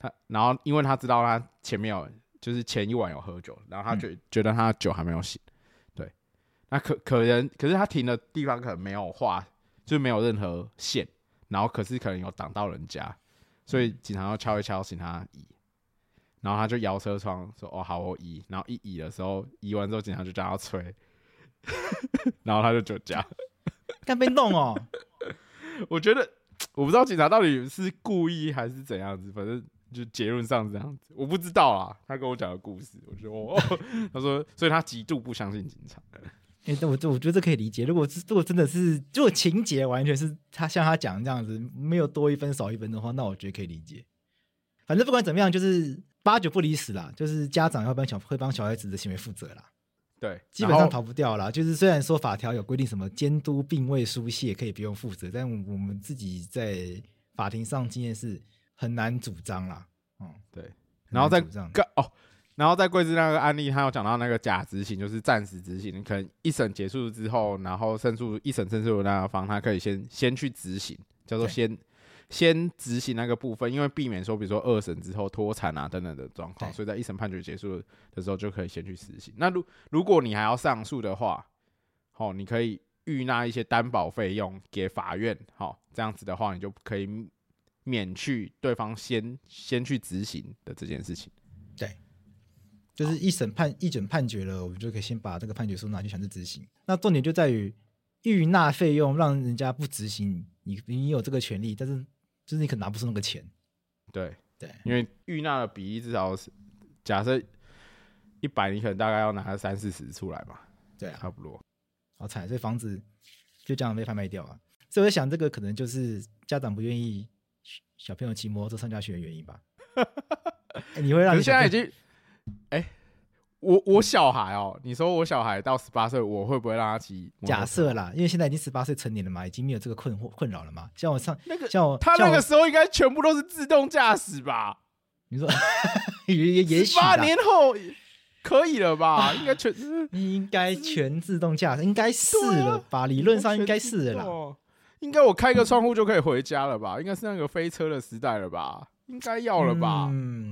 然后因为他知道他前面就是前一晚有喝酒，然后他觉得他酒还没有醒，对，那可是他停的地方可能没有画，就是没有任何线，然后可是可能有挡到人家，所以警察要敲一敲请他移，然后他就摇车窗说哦好我移，然后一移的时候移完之后警察就叫他吹，然后他就酒驾， 干被弄哦， 我觉得我不知道警察到底是故意还是怎样子，反正就结论上是这样子，我不知道啦。他跟我讲的故事，我觉得他说，所以他极度不相信警察。 我觉得这可以理解。如果真的是，如果情节完全是他像他讲这样子，没有多一分少一分的话，那我觉得可以理解。反正不管怎么样，就是8九不离10啦，就是家长会帮小孩子的行为负责啦。 对， 基本上逃不掉啦。就是虽然说法条有规定什么监督并未书写可以不用负责，但我们自己在法庭上经验是很难主张啦。 对。然后然后在贵志那个案例，他有讲到那个假执行，就是暂时执行，可能一审结束之后，然后一审胜诉的那个方，他可以先去执行，叫做先执行那个部分，因为避免说比如说2审之后脱产啊等等的状况，所以在1审判决结束的时候就可以先去实行。那如果你还要上诉的话，你可以预纳一些担保费用给法院，这样子的话你就可以免去对方先去执行的这件事情。 对，就是一审判决了，我们就可以先把这个判决书拿去强制执行。那重点就在于预纳费用，让人家不执行，你有这个权利，但是就是你可能拿不出那个钱。 对，因为预纳的比例至少是假设100，你可能大概要拿30-40出来嘛。 对啊， 差不多。 好惨，所以房子就这样被拍卖掉啊。所以我想这个可能就是家长不愿意小朋友骑摩托车上下学的原因吧。你会让你现在已经我小孩你说我小孩到18岁，我会不会让他骑摩托车？ 假设啦，因为现在已经18岁成年了嘛，已经没有这个困扰了嘛。像我他那个时候应该全部都是自动驾驶吧？ 你说也许 18年后可以了吧？应该全自动驾驶，应该是了吧？理论上应该是了啦。 应该我开个窗户就可以回家了吧？应该是那个飞车的时代了吧？应该要了吧？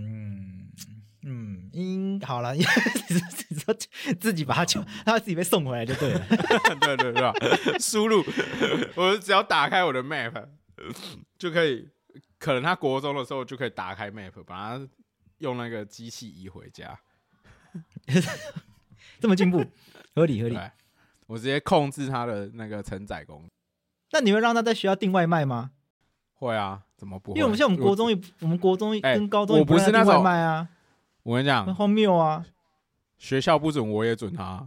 好了，你说自己把他自己被送回来就对了。 对，输入，我只要打开我的 map 就可以，可能他国中的时候就可以打开 map， 把他用那个机器移回家。 这么进步，合理。 我直接控制他的那个承载功能。 那你会让他在学校订外卖吗？ 会啊，怎么不会？ 因为我们像我们国中跟高中也不是订外卖啊。 我跟你讲， 很荒谬啊！ 学校不准，我也准他。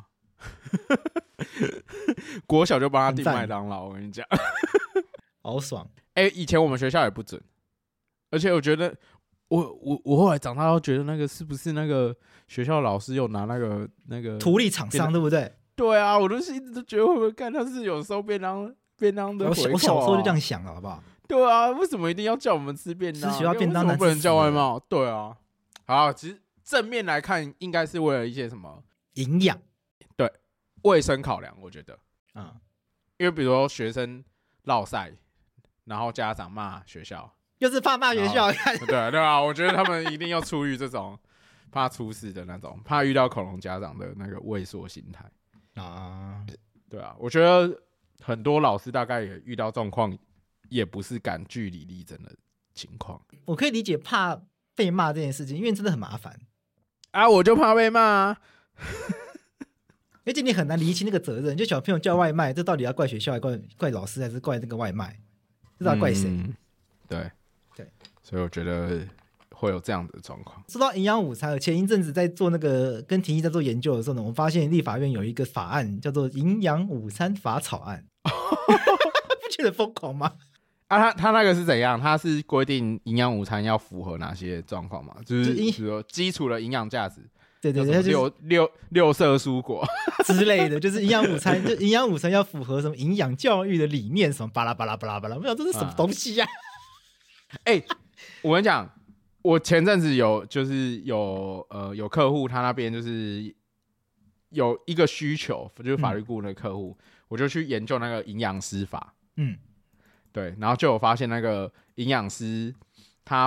国小就帮他订麦当劳，我跟你讲， 好爽。 以前我们学校也不准，而且我觉得，我后来长大都觉得那个是不是那个学校老师有拿那个图利厂商，对不对？ 对啊，我都是一直都觉得会不会看他是有收便当的回扣啊。 我小时候就这样想了，好不好？ 对啊，为什么一定要叫我们吃便当？ 吃学校便当难吃， 为什么不能叫外卖？对啊，好，其实正面来看，应该是为了一些什么营养， 对，卫生考量，我觉得，因为比如说学生落赛，然后家长骂学校， 又是怕骂学校， 对啊，我觉得他们一定要出于这种怕出事的那种，怕遇到恐龙家长的那个畏缩心态啊，对啊，我觉得很多老师大概也遇到状况，也不是敢据理力争的情况。 我可以理解怕被骂这件事情，因为真的很麻烦啊，我就怕被骂啊。 而且你很难厘清那个责任，就小朋友叫外卖，这到底要怪学校，还怪老师，还是怪那个外卖？这到底怪谁？ 对，所以我觉得会有这样的状况。 说到营养午餐，前一阵子在做那个跟廷义在做研究的时候呢，我们发现立法院有一个法案叫做《营养午餐法草案》，不觉得疯狂吗？ 他那个是怎样？他是规定营养午餐要符合哪些状况嘛？就是比如说基础的营养价值， 对， 六色蔬果之类的，就是营养午餐，就营养午餐要符合什么营养教育的理念，什么巴拉巴拉巴拉巴拉，我想这是什么东西呀？ 我跟你讲，我前阵子有客户，他那边就是有一个需求，就是法律顾问的客户，我就去研究那个营养师法，对，然后就有发现那个营养师他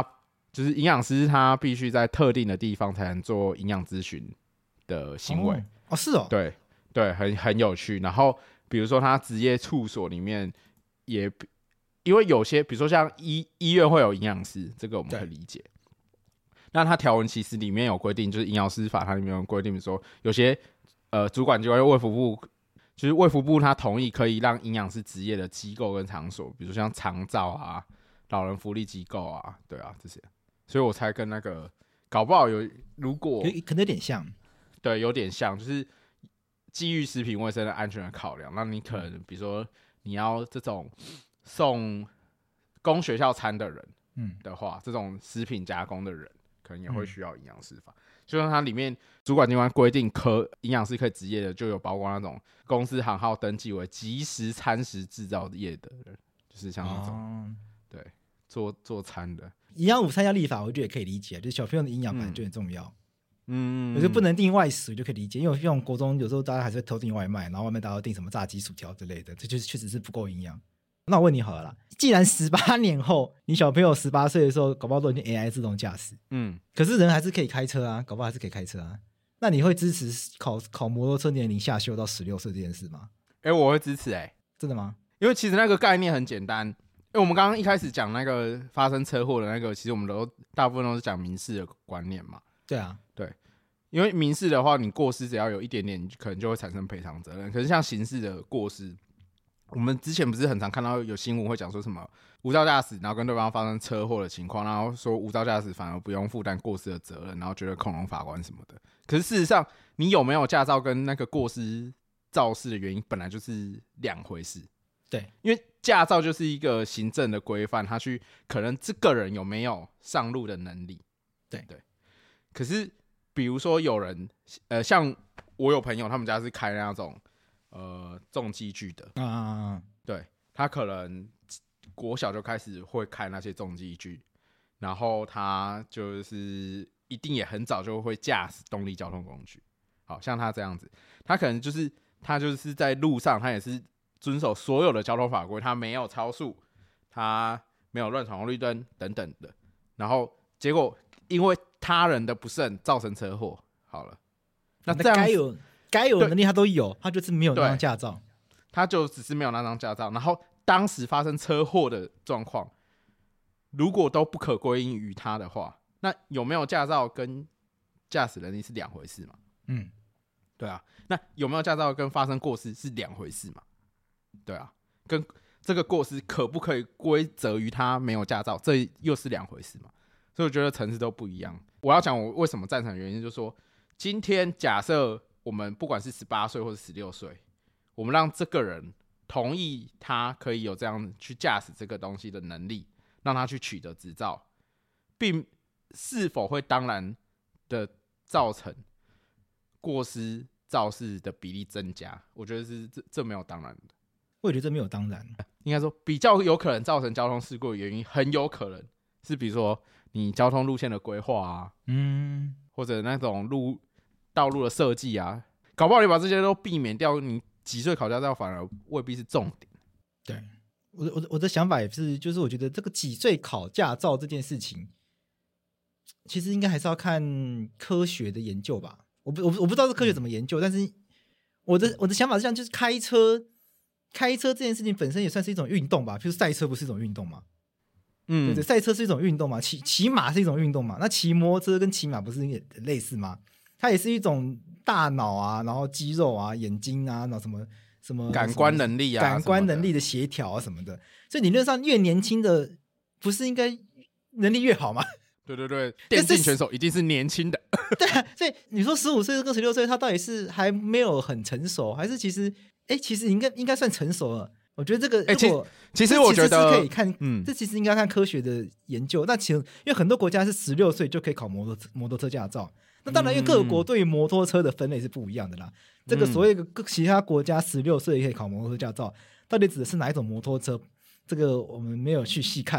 就是营养师他必须在特定的地方才能做营养咨询的行为。 是哦， 对对，很有趣。然后比如说他职业处所里面也，因为有些比如说像医院会有营养师，这个我们可以理解。那它条文其实里面有规定，就是营养师法它里面有规定说，有些主管机关卫福部，就是卫福部他同意可以让营养师职业的机构跟场所，比如说像长照啊、老人福利机构啊，对啊这些。所以我才跟那个搞不好有，如果可能有点像， 对，有点像，就是基于食品卫生的安全的考量，那你可能比如说你要这种送供学校餐的人的话，这种食品加工的人可能也会需要营养师法。就像它里面主管机关规定营养师可以执业的，就有包括那种公司行号登记为即食餐食制造业的人，就是像那种、对做餐的。 营养午餐要立法，我觉得也可以理解，就是小朋友的营养本来就很重要。我就不能订外食，就可以理解，因为像国中有时候大家还是会偷订外卖，然后外面大家都订什么炸鸡、薯条之类的，这就是确实是不够营养。那我问你好了啦，既然18年后你小朋友18岁的时候，搞不好都已经 AI 自动驾驶，可是人还是可以开车啊，搞不好还是可以开车啊。那你会支持考摩托车年龄下修到16岁这件事吗？ 我会支持真的吗？ 因为其实那个概念很简单。因为我们刚刚一开始讲那个发生车祸的那个，其实我们大部分都是讲民事的观念嘛。 对啊， 对，因为民事的话，你过失只要有一点点，可能就会产生赔偿责任。可是像刑事的过失，我们之前不是很常看到有新闻会讲说什么无照驾驶，然后跟对方发生车祸的情况，然后说无照驾驶反而不用负担过失的责任，然后觉得恐龙法官什么的。可是事实上，你有没有驾照跟那个过失肇事的原因本来就是两回事。 对， 因为驾照就是一个行政的规范，他去可能这个人有没有上路的能力。对。可是比如说有人像我有朋友，他们家是开那种重机具的对，他可能国小就开始会开那些重机具，然后他就是一定也很早就会驾驶动力交通工具。好像他这样子，他可能就是在路上，他也是遵守所有的交通法规，他没有超速，他没有乱闯红绿灯等等的，然后结果因为他人的不慎造成车祸，好了，那这样该有的能力他都有，他就是没有那张驾照， 他就只是没有那张驾照，然后当时发生车祸的状况，如果都不可归因于他的话，那有没有驾照跟驾驶能力是两回事嘛？对啊，那有没有驾照跟发生过失是两回事嘛？对啊，跟这个过失可不可以归责于他没有驾照，这又是两回事嘛。所以我觉得层次都不一样。我要讲我为什么赞成的原因，就是说，今天假设我们不管是18岁或者16岁，我们让这个人同意他可以有这样去驾驶这个东西的能力，让他去取得执照，并是否会当然的造成过失肇事的比例增加，我觉得是这没有当然的。 我也觉得这没有当然， 应该说比较有可能造成交通事故的原因，很有可能是比如说你交通路线的规划啊，或者那种道路的设计啊，搞不好你把这些都避免掉，你几岁考驾照反而未必是重点。 对，我的想法也是，就是我觉得这个几岁考驾照这件事情，其实应该还是要看科学的研究吧。我不知道这科学怎么研究，但是我的想法是这样，就是开车这件事情本身也算是一种运动吧，譬如赛车不是一种运动吗？对对，赛车是一种运动嘛，骑马是一种运动嘛，那骑摩托车跟骑马不是也类似吗？它也是一种大脑啊，然后肌肉啊、眼睛啊，然后什么感官能力啊、 感官能力的协调啊什么的，所以理论上越年轻的不是应该能力越好吗？ 对对对，电竞选手一定是年轻的。 对啊，所以你说15岁跟16岁，他到底是还没有很成熟，还是其实应该算成熟了？我觉得这个其实我觉得可以看，这其实应该看科学的研究。那其实因为很多国家是16岁就可以考摩托车驾照，那当然因为各国对于摩托车的分类是不一样的啦。这个所谓的其他国家16岁可以考摩托车驾照，到底指的是哪一种摩托车？这个我们没有去细看。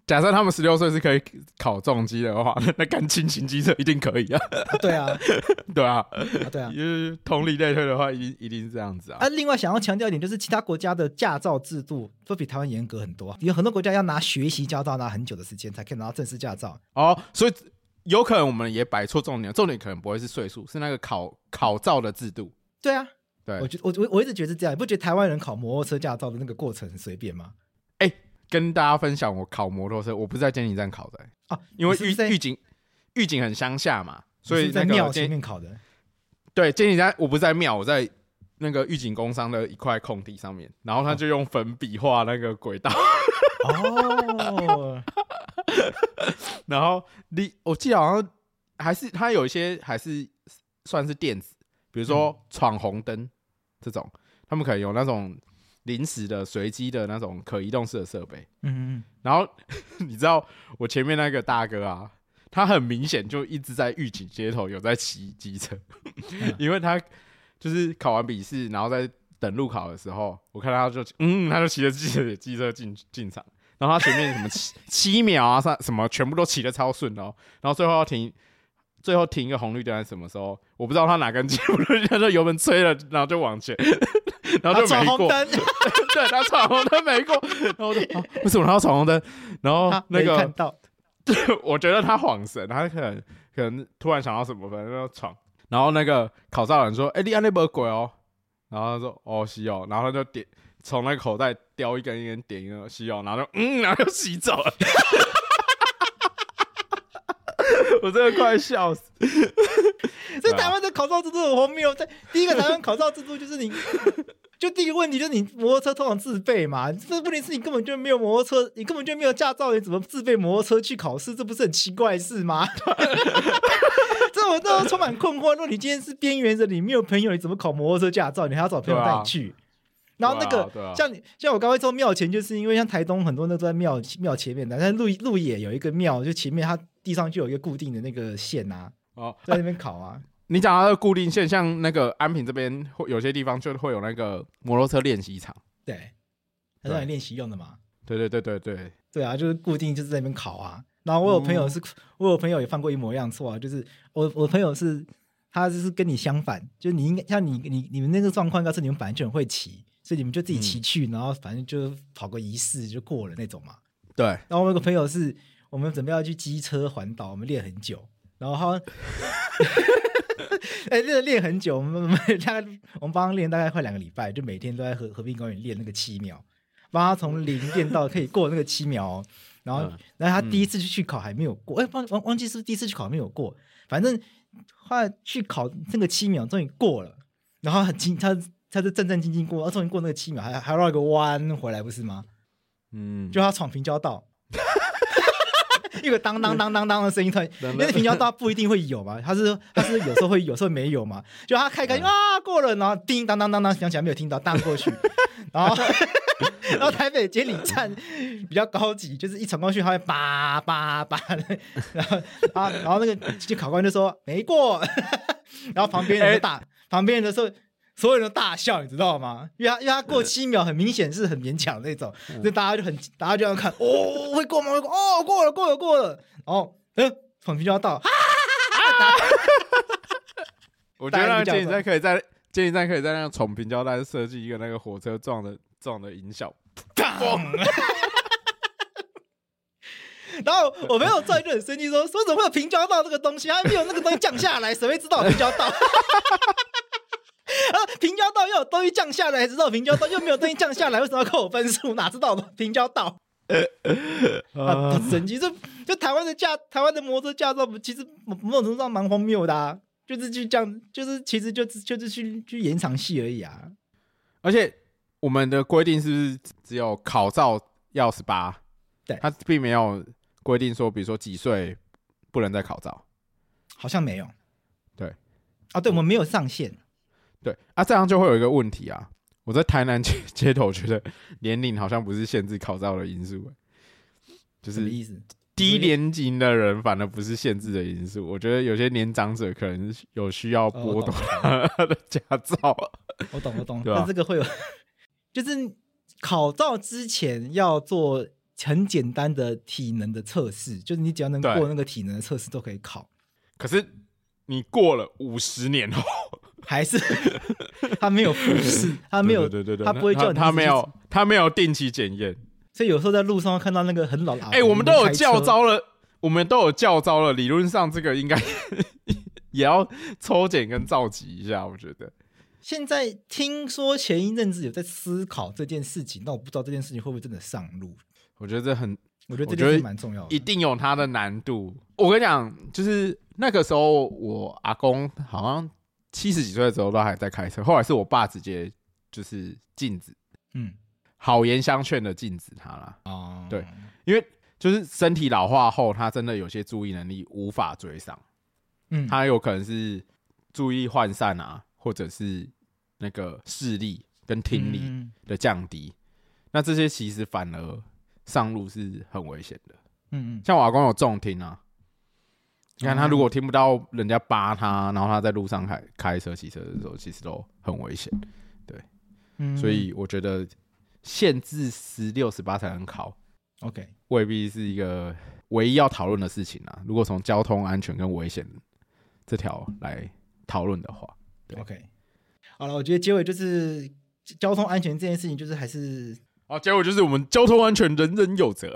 假设他们16岁是可以考重机的话，那干轻型机车一定可以啊。 对啊， 对啊， 对啊。 因为同理类推的话，一定是这样子啊。 另外想要强调一点，就是其他国家的驾照制度都比台湾严格很多，有很多国家要拿学习驾照拿很久的时间才可以拿到正式驾照。 所以有可能我们也摆错重点，重点可能不会是岁数，是那个考照的制度。 对啊， 对， 我一直觉得是这样，你不觉得台湾人考摩托车驾照的那个过程很随便吗？ 跟大家分享，我考摩托车，我不是在监理站考的因为预警很乡下嘛，所以在庙前面考的。 对，监理站我不是在庙，我在那个预警工商的一块空地上面，然后他就用粉笔画那个轨道。然后我记得好像还是他有一些还是算是电子，比如说闯红灯这种，他们可能有那种临时的随机的那种可移动式的设备。然后你知道我前面那个大哥啊，他很明显就一直在预警街头有在骑机车。因为他就是考完笔试，然后在等路考的时候，我看他就骑着机车进场，然后他前面什么7秒啊什么全部都骑得超顺然后最后停一个红绿灯什么时候，我不知道他哪根筋，他就油门吹了，然后就往前，然后就没过。对，他闯红灯没过，然后我就为什么他要闯红灯？然后那个没看到， 我觉得他恍神，他可能突然想到什么，反正就闯。然后那个考照人说：“你安那没鬼哦。”然后他说：“哦，是哦。”然后他就从那个口袋叼一根烟，点一个是哦，然后然后就洗走了。我真的快笑死！ 这台湾的考照制度很荒谬。第一个台湾考照制度就是就第一个问题就是你摩托车通常自备嘛，这问题是你根本就没有摩托车，你根本就没有驾照，你怎么自备摩托车去考试？这不是很奇怪的事吗？这我都充满困惑。如果你今天是边缘人，你没有朋友，你怎么考摩托车驾照？你还要找朋友带你去。然后那个像我刚才说庙前，就是因为像台东很多那都在庙前面的，但鹿野有一个庙，就前面它地上就有一个固定的那个线啊，在那边考啊。 你讲到固定线，像那个安平这边有些地方就会有那个摩托车练习场， 对，它让你练习用的嘛。 对啊，就是固定就是在那边考啊。然后我有朋友也犯过一模一样错啊，就是我朋友他就是跟你相反，就是你应该像你们那个状况，应该是你们本来就很会骑，所以你们就自己骑去，然后反正就跑个仪式就过了那种嘛。 对。 然后我有个朋友是我们准备要去机车环岛，我们练很久，然后他练很久，我们帮他练大概快2个礼拜，就每天都在和平公园练那个7秒，帮他从0练到可以过那个7秒然后他第一次去考还没有过，忘记是不是第一次去考没有过，反正后来去考那个7秒终于过了，然后他就战战兢兢过，终于过那个7秒，还绕一个弯回来，不是吗？就他闯平交道。一个当当当当当的声音，因为平交道不一定会有嘛，他是有时候会有时候没有嘛，就他开过了，然后叮当当当当想起来没有听到，当过去，然后台北监理站比较高级，就是一闯过去他会叭叭叭，然后那个考官就说没过，然后旁边人的时候所有人都大笑，你知道吗？因为他过7秒很明显是很勉强那种，所以大家就要看会过吗？会过哦，过了，然后闯平交道， 我觉得监理站可以在那个闯平交道设计一个那个火车撞的音效， 然后我朋友在就很生气说怎么会有平交道这个东西？还没有那个东西降下来，谁会知道平交道？平交道要有东西降下来才知道平交道，又没有东西降下来，为什么要扣我分数？哪知道平交道？很神奇，就台湾的摩托车驾照，其实某种程度上蛮荒谬的啊，就是去这样，就是其实就是去演场戏而已啊。 而且我们的规定是不是只有考照要18？ 对， 他并没有规定说，比如说几岁不能再考照， 好像没有。 对， 对，我们没有上限。 对啊，这样就会有一个问题啊。我在台南街头觉得年龄好像不是限制考照的因素，就是什么意思？ 低年级的人反而不是限制的因素。我觉得有些年长者可能有需要剥夺他的驾照。 我懂， 对吧？ 但这个会有，就是考照之前要做很简单的体能的测试，就是你只要能过那个体能的测试都可以考。 可是你过了50年后， 还是他没有复试，他没有， 对， 他不会叫你， 他没有定期检验， 所以有时候在路上看到那个很老的阿伯， 我们都有教招了，理论上这个应该也要抽检跟召集一下，我觉得。 现在听说前一阵子有在思考这件事情，但我不知道这件事情会不会真的上路。 我觉得这件事蛮重要的， 一定有它的难度。我跟你讲，就是那个时候我阿公好像70几岁的时候都还在开车，后来是我爸直接就是禁止，好言相劝的禁止他啦。对，因为就是身体老化后，他真的有些注意能力无法追上，他有可能是注意力涣散啊，或者是那个视力跟听力的降低，那这些其实反而上路是很危险的。像我阿公有重听啊，你看他如果听不到人家扒他，然后他在路上开车骑车的时候，其实都很危险。对，所以我觉得限制16、18才能考 ，OK， 未必是一个唯一要讨论的事情啊。如果从交通安全跟危险这条来讨论的话，对 ，OK， 好了，我觉得结尾就是交通安全这件事情，就是还是结尾就是我们交通安全人人有责。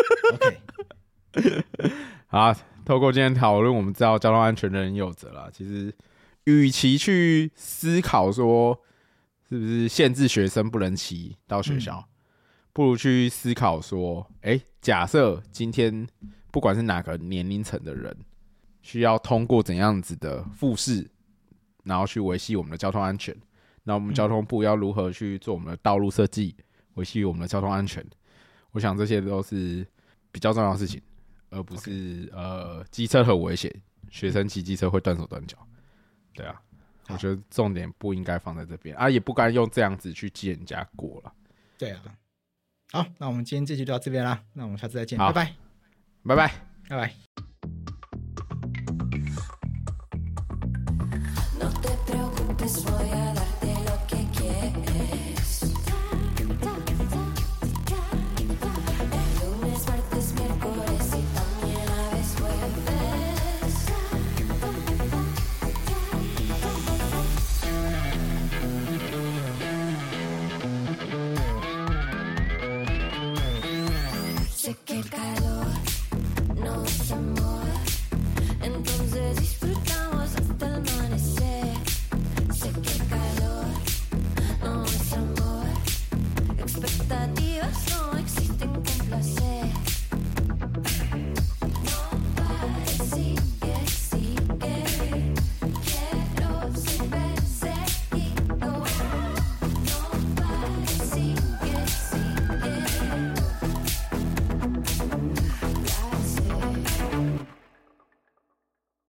OK， 好，透过今天讨论，我们知道交通安全人人有责啦。其实，与其去思考说是不是限制学生不能骑到学校，不如去思考说，假设今天不管是哪个年龄层的人，需要通过怎样子的复试，然后去维系我们的交通安全，那我们交通部要如何去做我们的道路设计，维系我们的交通安全？我想这些都是比较重要的事情，而不是机车很危险，学生骑机车会断手断脚。对啊，我觉得重点不应该放在这边啊，也不该用这样子去记人家过了。 对啊，好，那我们今天这集就到这边啦，那我们下次再见，拜拜， 拜拜， 拜拜。 Expectativas no existen con placer.